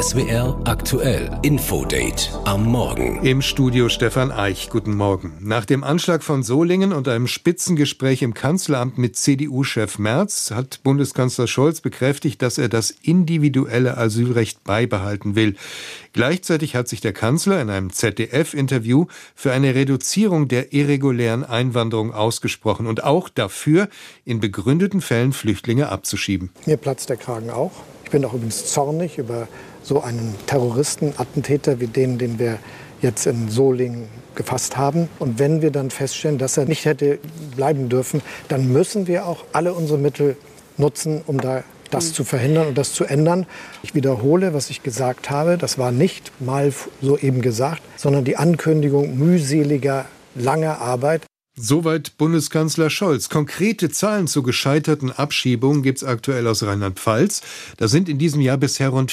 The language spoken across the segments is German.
SWR aktuell Infodate am Morgen. Im Studio Stefan Eich. Guten Morgen. Nach dem Anschlag von Solingen und einem Spitzengespräch im Kanzleramt mit CDU-Chef Merz hat Bundeskanzler Scholz bekräftigt, dass er das individuelle Asylrecht beibehalten will. Gleichzeitig hat sich der Kanzler in einem ZDF-Interview für eine Reduzierung der irregulären Einwanderung ausgesprochen und auch dafür, in begründeten Fällen Flüchtlinge abzuschieben. Mir platzt der Kragen auch. Ich bin auch übrigens zornig über so einen Terroristen, Attentäter wie den wir jetzt in Solingen gefasst haben. Und wenn wir dann feststellen, dass er nicht hätte bleiben dürfen, dann müssen wir auch alle unsere Mittel nutzen, um das zu verhindern und das zu ändern. Ich wiederhole, was ich gesagt habe. Das war nicht mal so eben gesagt, sondern die Ankündigung mühseliger, langer Arbeit. Soweit Bundeskanzler Scholz. Konkrete Zahlen zu gescheiterten Abschiebungen gibt es aktuell aus Rheinland-Pfalz. Da sind in diesem Jahr bisher rund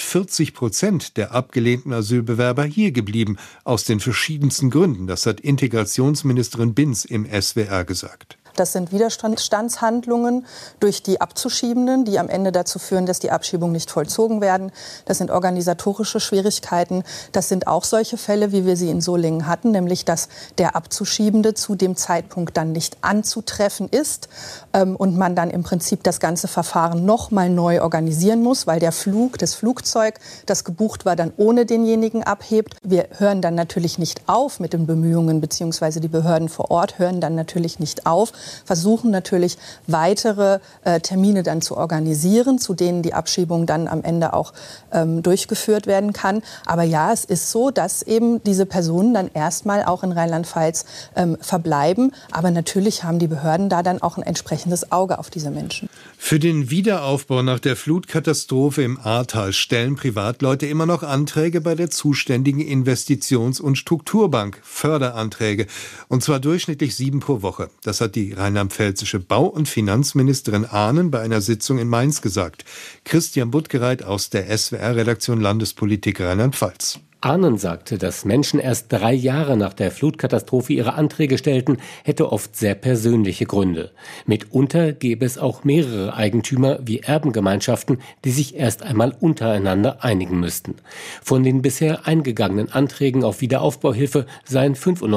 40% der abgelehnten Asylbewerber hier geblieben. Aus den verschiedensten Gründen. Das hat Integrationsministerin Binz im SWR gesagt. Das sind Widerstandshandlungen durch die Abzuschiebenden, die am Ende dazu führen, dass die Abschiebungen nicht vollzogen werden. Das sind organisatorische Schwierigkeiten. Das sind auch solche Fälle, wie wir sie in Solingen hatten, nämlich dass der Abzuschiebende zu dem Zeitpunkt dann nicht anzutreffen ist und man dann im Prinzip das ganze Verfahren noch mal neu organisieren muss, weil das Flugzeug, das gebucht war, dann ohne denjenigen abhebt. Wir hören dann natürlich nicht auf mit den Bemühungen, beziehungsweise die Behörden vor Ort hören dann natürlich nicht auf, versuchen natürlich weitere Termine dann zu organisieren, zu denen die Abschiebung dann am Ende auch durchgeführt werden kann. Aber ja, es ist so, dass eben diese Personen dann erstmal auch in Rheinland-Pfalz verbleiben. Aber natürlich haben die Behörden da dann auch ein entsprechendes Auge auf diese Menschen. Für den Wiederaufbau nach der Flutkatastrophe im Ahrtal stellen Privatleute immer noch Anträge bei der zuständigen Investitions- und Strukturbank, Förderanträge. Und zwar durchschnittlich 7 pro Woche. Das hat die rheinland-pfälzische Bau- und Finanzministerin Ahnen bei einer Sitzung in Mainz gesagt. Christian Buttgereit aus der SWR-Redaktion Landespolitik Rheinland-Pfalz. Ahnen sagte, dass Menschen erst 3 Jahre nach der Flutkatastrophe ihre Anträge stellten, hätte oft sehr persönliche Gründe. Mitunter gäbe es auch mehrere Eigentümer wie Erbengemeinschaften, die sich erst einmal untereinander einigen müssten. Von den bisher eingegangenen Anträgen auf Wiederaufbauhilfe seien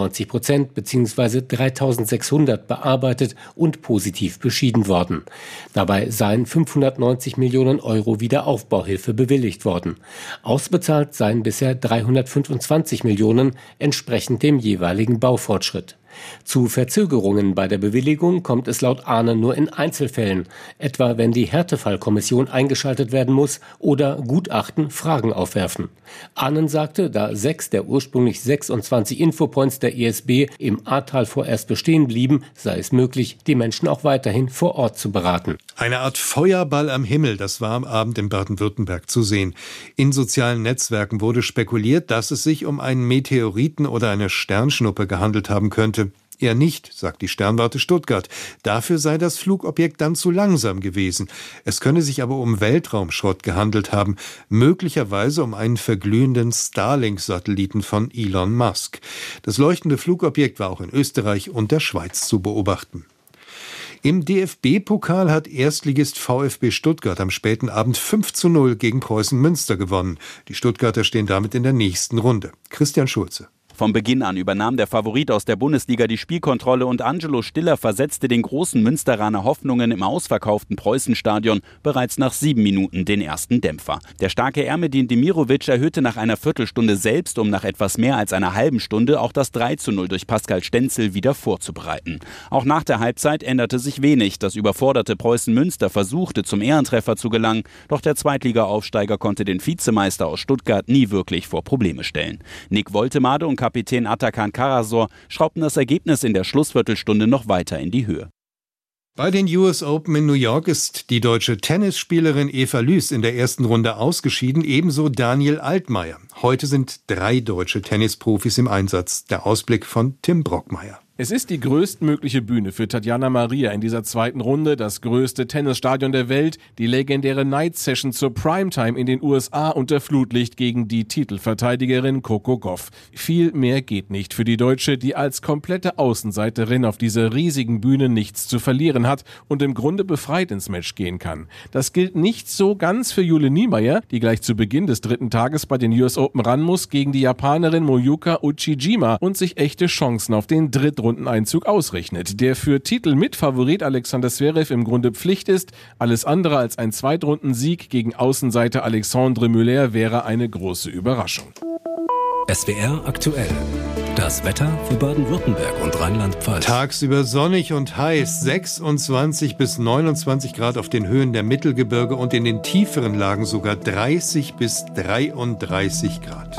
95% bzw. 3.600 bearbeitet und positiv beschieden worden. Dabei seien 590 Millionen Euro Wiederaufbauhilfe bewilligt worden. Ausbezahlt seien bisher 325 Millionen, entsprechend dem jeweiligen Baufortschritt. Zu Verzögerungen bei der Bewilligung kommt es laut Ahnen nur in Einzelfällen, etwa wenn die Härtefallkommission eingeschaltet werden muss oder Gutachten Fragen aufwerfen. Ahnen sagte, da 6 der ursprünglich 26 Infopoints der ISB im Ahrtal vorerst bestehen blieben, sei es möglich, die Menschen auch weiterhin vor Ort zu beraten. Eine Art Feuerball am Himmel, das war am Abend in Baden-Württemberg zu sehen. In sozialen Netzwerken wurde spekuliert, dass es sich um einen Meteoriten oder eine Sternschnuppe gehandelt haben könnte. Eher nicht, sagt die Sternwarte Stuttgart. Dafür sei das Flugobjekt dann zu langsam gewesen. Es könne sich aber um Weltraumschrott gehandelt haben, möglicherweise um einen verglühenden Starlink-Satelliten von Elon Musk. Das leuchtende Flugobjekt war auch in Österreich und der Schweiz zu beobachten. Im DFB-Pokal hat Erstligist VfB Stuttgart am späten Abend 5:0 gegen Preußen Münster gewonnen. Die Stuttgarter stehen damit in der nächsten Runde. Christian Schulze. Vom Beginn an übernahm der Favorit aus der Bundesliga die Spielkontrolle und Angelo Stiller versetzte den großen Münsteraner Hoffnungen im ausverkauften Preußenstadion bereits nach 7 Minuten den ersten Dämpfer. Der starke Ermedin Demirovic erhöhte nach einer Viertelstunde selbst, um nach etwas mehr als einer halben Stunde auch das 3:0 durch Pascal Stenzel wieder vorzubereiten. Auch nach der Halbzeit änderte sich wenig. Das überforderte Preußen Münster versuchte zum Ehrentreffer zu gelangen, doch der Zweitliga-Aufsteiger konnte den Vizemeister aus Stuttgart nie wirklich vor Probleme stellen. Nick Woltemade und Kapitän Atakan Karasor schraubten das Ergebnis in der Schlussviertelstunde noch weiter in die Höhe. Bei den US Open in New York ist die deutsche Tennisspielerin Eva Lüß in der ersten Runde ausgeschieden, ebenso Daniel Altmaier. Heute sind 3 deutsche Tennisprofis im Einsatz. Der Ausblick von Tim Brockmeier. Es ist die größtmögliche Bühne für Tatjana Maria in dieser zweiten Runde, das größte Tennisstadion der Welt, die legendäre Night Session zur Primetime in den USA unter Flutlicht gegen die Titelverteidigerin Coco Gauff. Viel mehr geht nicht für die Deutsche, die als komplette Außenseiterin auf dieser riesigen Bühne nichts zu verlieren hat und im Grunde befreit ins Match gehen kann. Das gilt nicht so ganz für Jule Niemeyer, die gleich zu Beginn des dritten Tages bei den US Open ran muss gegen die Japanerin Moyuka Uchijima und sich echte Chancen auf den Drittrundeneinzug ausrechnet, der für Titelmitfavorit Alexander Zverev im Grunde Pflicht ist. Alles andere als ein Zweitrundensieg gegen Außenseiter Alexandre Müller wäre eine große Überraschung. SWR aktuell. Das Wetter für Baden-Württemberg und Rheinland-Pfalz. Tagsüber sonnig und heiß, 26 bis 29 Grad auf den Höhen der Mittelgebirge und in den tieferen Lagen sogar 30 bis 33 Grad.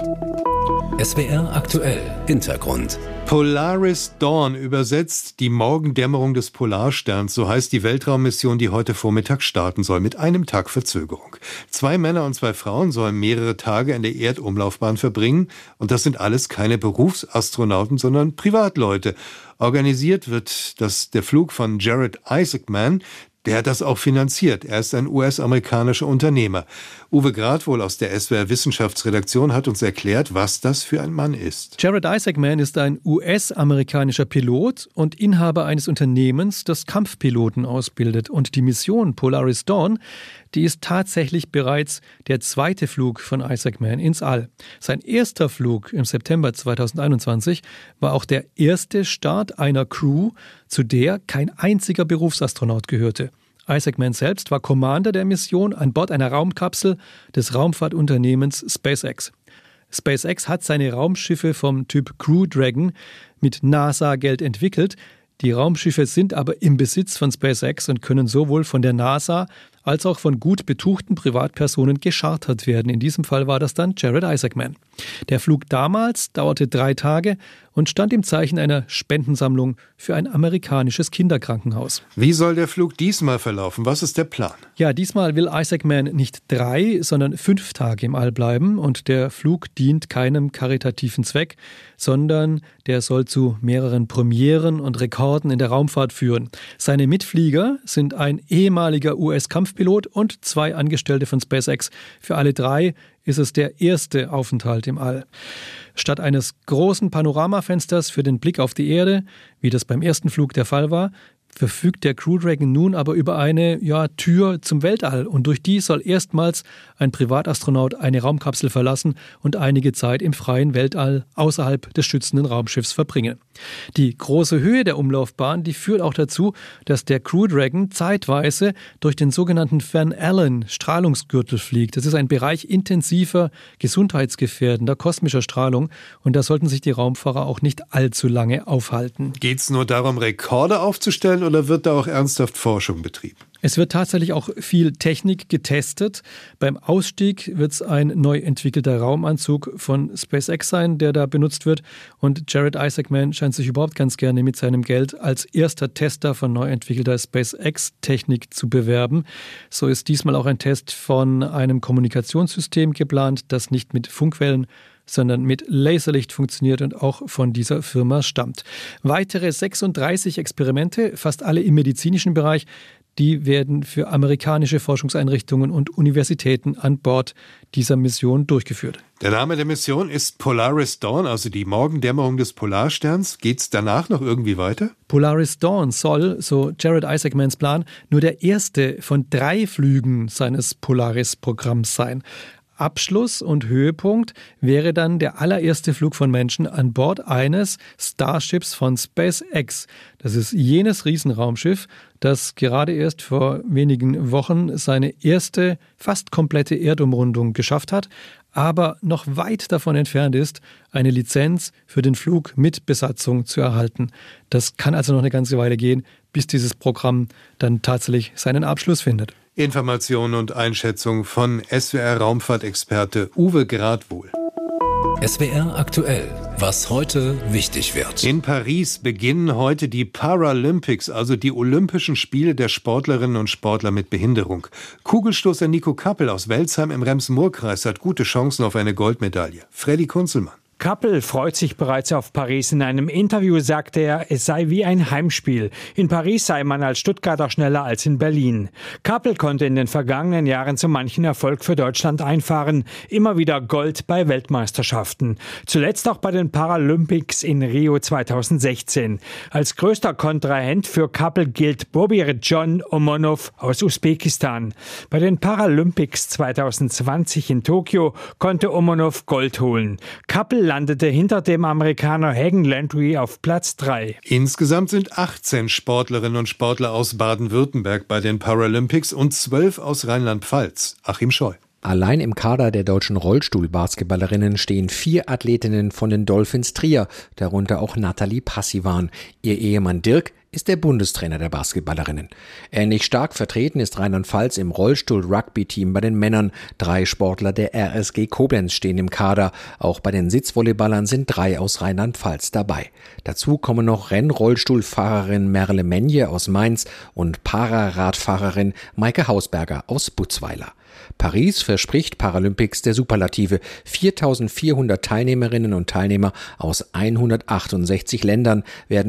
SWR aktuell. Hintergrund. Polaris Dawn übersetzt die Morgendämmerung des Polarsterns, so heißt die Weltraummission, die heute Vormittag starten soll, mit einem Tag Verzögerung. 2 Männer und 2 Frauen sollen mehrere Tage in der Erdumlaufbahn verbringen und das sind alles keine Berufsastronauten, sondern Privatleute. Organisiert wird der Flug von Jared Isaacman. Der hat das auch finanziert. Er ist ein US-amerikanischer Unternehmer. Uwe Gradwohl aus der SWR-Wissenschaftsredaktion hat uns erklärt, was das für ein Mann ist. Jared Isaacman ist ein US-amerikanischer Pilot und Inhaber eines Unternehmens, das Kampfpiloten ausbildet. Und die Mission Polaris Dawn, die ist tatsächlich bereits der zweite Flug von Isaacman ins All. Sein erster Flug im September 2021 war auch der erste Start einer Crew, zu der kein einziger Berufsastronaut gehörte. Isaacman selbst war Commander der Mission an Bord einer Raumkapsel des Raumfahrtunternehmens SpaceX. SpaceX hat seine Raumschiffe vom Typ Crew Dragon mit NASA-Geld entwickelt. Die Raumschiffe sind aber im Besitz von SpaceX und können sowohl von der NASA als auch von gut betuchten Privatpersonen geschartert werden. In diesem Fall war das dann Jared Isaacman. Der Flug damals dauerte 3 Tage und stand im Zeichen einer Spendensammlung für ein amerikanisches Kinderkrankenhaus. Wie soll der Flug diesmal verlaufen? Was ist der Plan? Ja, diesmal will Isaacman nicht 3, sondern 5 Tage im All bleiben und der Flug dient keinem karitativen Zweck, sondern der soll zu mehreren Premieren und Rekorden in der Raumfahrt führen. Seine Mitflieger sind ein ehemaliger US-Kampfpilot und 2 Angestellte von SpaceX. Für alle 3 ist es der erste Aufenthalt im All. Statt eines großen Panoramafensters für den Blick auf die Erde, wie das beim ersten Flug der Fall war, verfügt der Crew Dragon nun aber über eine Tür zum Weltall und durch die soll erstmals ein Privatastronaut eine Raumkapsel verlassen und einige Zeit im freien Weltall außerhalb des schützenden Raumschiffs verbringen. Die große Höhe der Umlaufbahn, die führt auch dazu, dass der Crew Dragon zeitweise durch den sogenannten Van Allen Strahlungsgürtel fliegt. Das ist ein Bereich intensiver, gesundheitsgefährdender kosmischer Strahlung und da sollten sich die Raumfahrer auch nicht allzu lange aufhalten. Geht es nur darum, Rekorde aufzustellen oder wird da auch ernsthaft Forschung betrieben? Es wird tatsächlich auch viel Technik getestet. Beim Ausstieg wird es ein neu entwickelter Raumanzug von SpaceX sein, der da benutzt wird. Und Jared Isaacman scheint sich überhaupt ganz gerne mit seinem Geld als erster Tester von neu entwickelter SpaceX-Technik zu bewerben. So ist diesmal auch ein Test von einem Kommunikationssystem geplant, das nicht mit Funkwellen, sondern mit Laserlicht funktioniert und auch von dieser Firma stammt. Weitere 36 Experimente, fast alle im medizinischen Bereich, die werden für amerikanische Forschungseinrichtungen und Universitäten an Bord dieser Mission durchgeführt. Der Name der Mission ist Polaris Dawn, also die Morgendämmerung des Polarsterns. Geht's danach noch irgendwie weiter? Polaris Dawn soll, so Jared Isaacmans Plan, nur der erste von 3 Flügen seines Polaris-Programms sein. Abschluss und Höhepunkt wäre dann der allererste Flug von Menschen an Bord eines Starships von SpaceX. Das ist jenes Riesenraumschiff, das gerade erst vor wenigen Wochen seine erste, fast komplette Erdumrundung geschafft hat, aber noch weit davon entfernt ist, eine Lizenz für den Flug mit Besatzung zu erhalten. Das kann also noch eine ganze Weile gehen, bis dieses Programm dann tatsächlich seinen Abschluss findet. Informationen und Einschätzung von SWR-Raumfahrtexperte Uwe Gradwohl. SWR aktuell. Was heute wichtig wird. In Paris beginnen heute die Paralympics, also die Olympischen Spiele der Sportlerinnen und Sportler mit Behinderung. Kugelstoßer Nico Kappel aus Welzheim im Rems-Murr-Kreis hat gute Chancen auf eine Goldmedaille. Freddy Kunzelmann. Kappel freut sich bereits auf Paris. In einem Interview sagte er, es sei wie ein Heimspiel. In Paris sei man als Stuttgarter schneller als in Berlin. Kappel konnte in den vergangenen Jahren so manchen Erfolg für Deutschland einfahren. Immer wieder Gold bei Weltmeisterschaften. Zuletzt auch bei den Paralympics in Rio 2016. Als größter Kontrahent für Kappel gilt Bobir-John Omonov aus Usbekistan. Bei den Paralympics 2020 in Tokio konnte Omonov Gold holen. Kappel landete hinter dem Amerikaner Hagen Landry auf Platz 3. Insgesamt sind 18 Sportlerinnen und Sportler aus Baden-Württemberg bei den Paralympics und 12 aus Rheinland-Pfalz. Achim Scheu. Allein im Kader der deutschen Rollstuhl-Basketballerinnen stehen 4 Athletinnen von den Dolphins Trier, darunter auch Nathalie Passivan. Ihr Ehemann Dirk ist der Bundestrainer der Basketballerinnen. Ähnlich stark vertreten ist Rheinland-Pfalz im Rollstuhl-Rugby-Team bei den Männern. 3 Sportler der RSG Koblenz stehen im Kader. Auch bei den Sitzvolleyballern sind 3 aus Rheinland-Pfalz dabei. Dazu kommen noch Rennrollstuhlfahrerin Merle Menje aus Mainz und Pararadfahrerin Maike Hausberger aus Butzweiler. Paris verspricht Paralympics der Superlative. 4.400 Teilnehmerinnen und Teilnehmer aus 168 Ländern werden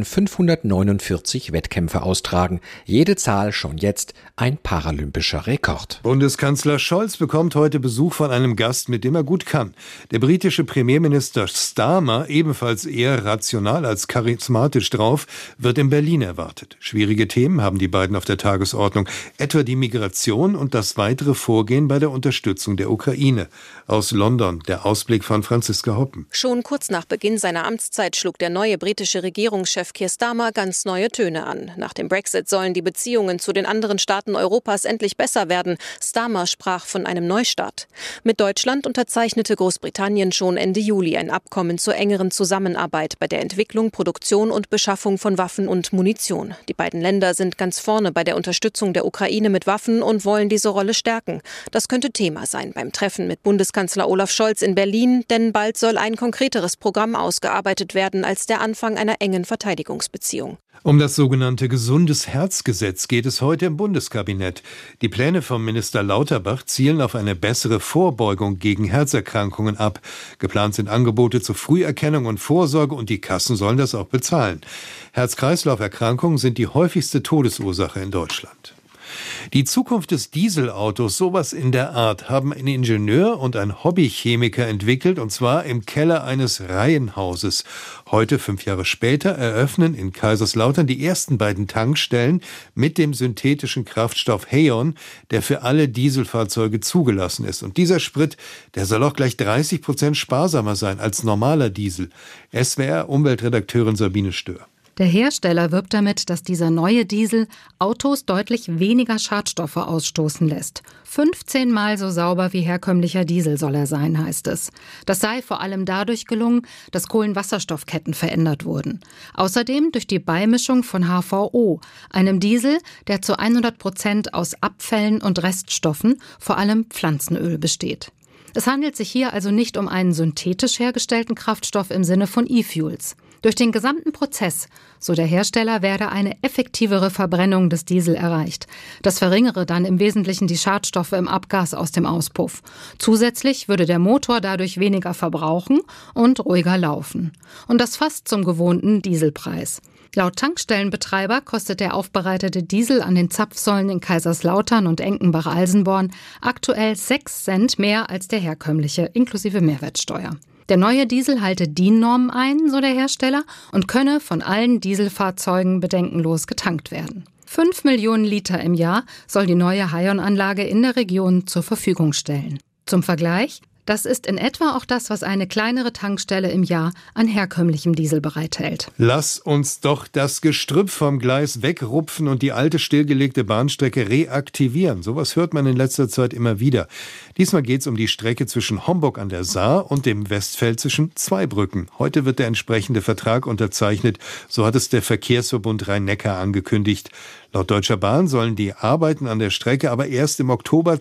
549 Wettkämpfe austragen. Jede Zahl schon jetzt ein paralympischer Rekord. Bundeskanzler Scholz bekommt heute Besuch von einem Gast, mit dem er gut kann. Der britische Premierminister Starmer, ebenfalls eher rational als charismatisch drauf, wird in Berlin erwartet. Schwierige Themen haben die beiden auf der Tagesordnung, etwa die Migration und das weitere Vorgehen bei der Unterstützung der Ukraine. Aus London der Ausblick von Franziska Hoppen. Schon kurz nach Beginn seiner Amtszeit schlug der neue britische Regierungschef Keir Starmer ganz neue Töne an. Nach dem Brexit sollen die Beziehungen zu den anderen Staaten Europas endlich besser werden. Starmer sprach von einem Neustart. Mit Deutschland unterzeichnete Großbritannien schon Ende Juli ein Abkommen zur engeren Zusammenarbeit bei der Entwicklung, Produktion und Beschaffung von Waffen und Munition. Die beiden Länder sind ganz vorne bei der Unterstützung der Ukraine mit Waffen und wollen diese Rolle stärken. Das könnte Thema sein beim Treffen mit Bundeskanzler Olaf Scholz in Berlin, denn bald soll ein konkreteres Programm ausgearbeitet werden als der Anfang einer engen Verteidigungsbeziehung. Um das sogenannte Gesundes-Herz-Gesetz geht es heute im Bundeskabinett. Die Pläne vom Minister Lauterbach zielen auf eine bessere Vorbeugung gegen Herzerkrankungen ab. Geplant sind Angebote zur Früherkennung und Vorsorge und die Kassen sollen das auch bezahlen. Herz-Kreislauf-Erkrankungen sind die häufigste Todesursache in Deutschland. Die Zukunft des Dieselautos, sowas in der Art, haben ein Ingenieur und ein Hobbychemiker entwickelt, und zwar im Keller eines Reihenhauses. Heute, 5 Jahre später, eröffnen in Kaiserslautern die ersten beiden Tankstellen mit dem synthetischen Kraftstoff Heon, der für alle Dieselfahrzeuge zugelassen ist. Und dieser Sprit, der soll auch gleich 30% sparsamer sein als normaler Diesel. SWR-Umweltredakteurin Sabine Stör. Der Hersteller wirbt damit, dass dieser neue Diesel Autos deutlich weniger Schadstoffe ausstoßen lässt. 15 Mal so sauber wie herkömmlicher Diesel soll er sein, heißt es. Das sei vor allem dadurch gelungen, dass Kohlenwasserstoffketten verändert wurden. Außerdem durch die Beimischung von HVO, einem Diesel, der zu 100% aus Abfällen und Reststoffen, vor allem Pflanzenöl, besteht. Es handelt sich hier also nicht um einen synthetisch hergestellten Kraftstoff im Sinne von E-Fuels. Durch den gesamten Prozess, so der Hersteller, werde eine effektivere Verbrennung des Diesel erreicht. Das verringere dann im Wesentlichen die Schadstoffe im Abgas aus dem Auspuff. Zusätzlich würde der Motor dadurch weniger verbrauchen und ruhiger laufen. Und das fast zum gewohnten Dieselpreis. Laut Tankstellenbetreiber kostet der aufbereitete Diesel an den Zapfsäulen in Kaiserslautern und Enkenbach-Alsenborn aktuell 6 Cent mehr als der herkömmliche, inklusive Mehrwertsteuer. Der neue Diesel halte DIN-Normen ein, so der Hersteller, und könne von allen Dieselfahrzeugen bedenkenlos getankt werden. 5 Millionen Liter im Jahr soll die neue Heon-Anlage in der Region zur Verfügung stellen. Zum Vergleich: Das ist in etwa auch das, was eine kleinere Tankstelle im Jahr an herkömmlichem Diesel bereithält. Lass uns doch das Gestrüpp vom Gleis wegrupfen und die alte stillgelegte Bahnstrecke reaktivieren. Sowas hört man in letzter Zeit immer wieder. Diesmal geht es um die Strecke zwischen Homburg an der Saar und dem westpfälzischen Zweibrücken. Heute wird der entsprechende Vertrag unterzeichnet. So hat es der Verkehrsverbund Rhein-Neckar angekündigt. Laut Deutscher Bahn sollen die Arbeiten an der Strecke aber erst im Oktober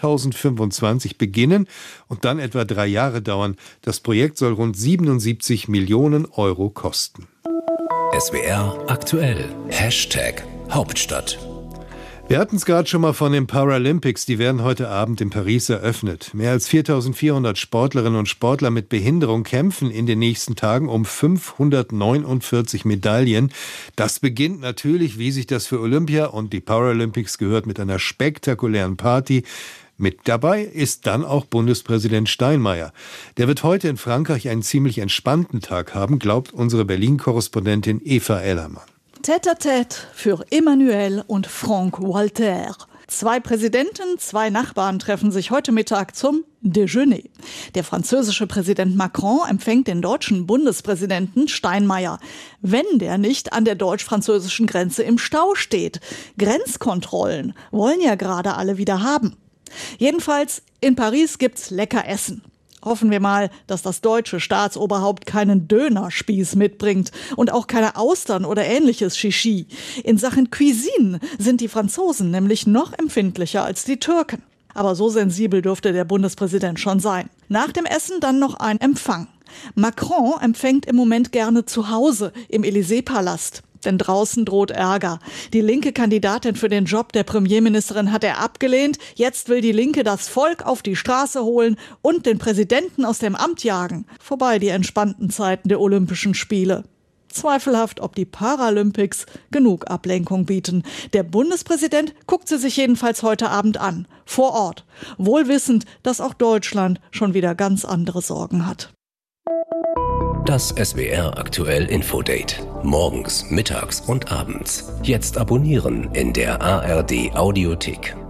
2025 beginnen und dann etwa 3 Jahre dauern. Das Projekt soll rund 77 Millionen Euro kosten. SWR aktuell #Hauptstadt. Wir hatten es gerade schon mal von den Paralympics, die werden heute Abend in Paris eröffnet. Mehr als 4.400 Sportlerinnen und Sportler mit Behinderung kämpfen in den nächsten Tagen um 549 Medaillen. Das beginnt natürlich, wie sich das für Olympia und die Paralympics gehört, mit einer spektakulären Party. Mit dabei ist dann auch Bundespräsident Steinmeier. Der wird heute in Frankreich einen ziemlich entspannten Tag haben, glaubt unsere Berlin-Korrespondentin Eva Ellermann. Tête-à-tête für Emmanuel und Frank-Walter. 2 Präsidenten, 2 Nachbarn treffen sich heute Mittag zum Déjeuner. Der französische Präsident Macron empfängt den deutschen Bundespräsidenten Steinmeier, wenn der nicht an der deutsch-französischen Grenze im Stau steht. Grenzkontrollen wollen ja gerade alle wieder haben. Jedenfalls, in Paris gibt's lecker Essen. Hoffen wir mal, dass das deutsche Staatsoberhaupt keinen Dönerspieß mitbringt und auch keine Austern oder ähnliches Shishi. In Sachen Cuisine sind die Franzosen nämlich noch empfindlicher als die Türken. Aber so sensibel dürfte der Bundespräsident schon sein. Nach dem Essen dann noch ein Empfang. Macron empfängt im Moment gerne zu Hause im Élysée-Palast. Denn draußen droht Ärger. Die linke Kandidatin für den Job der Premierministerin hat er abgelehnt. Jetzt will die Linke das Volk auf die Straße holen und den Präsidenten aus dem Amt jagen. Vorbei die entspannten Zeiten der Olympischen Spiele. Zweifelhaft, ob die Paralympics genug Ablenkung bieten. Der Bundespräsident guckt sie sich jedenfalls heute Abend an. Vor Ort. Wohl wissend, dass auch Deutschland schon wieder ganz andere Sorgen hat. Das SWR Aktuell Infodate. Morgens, mittags und abends. Jetzt abonnieren in der ARD Audiothek.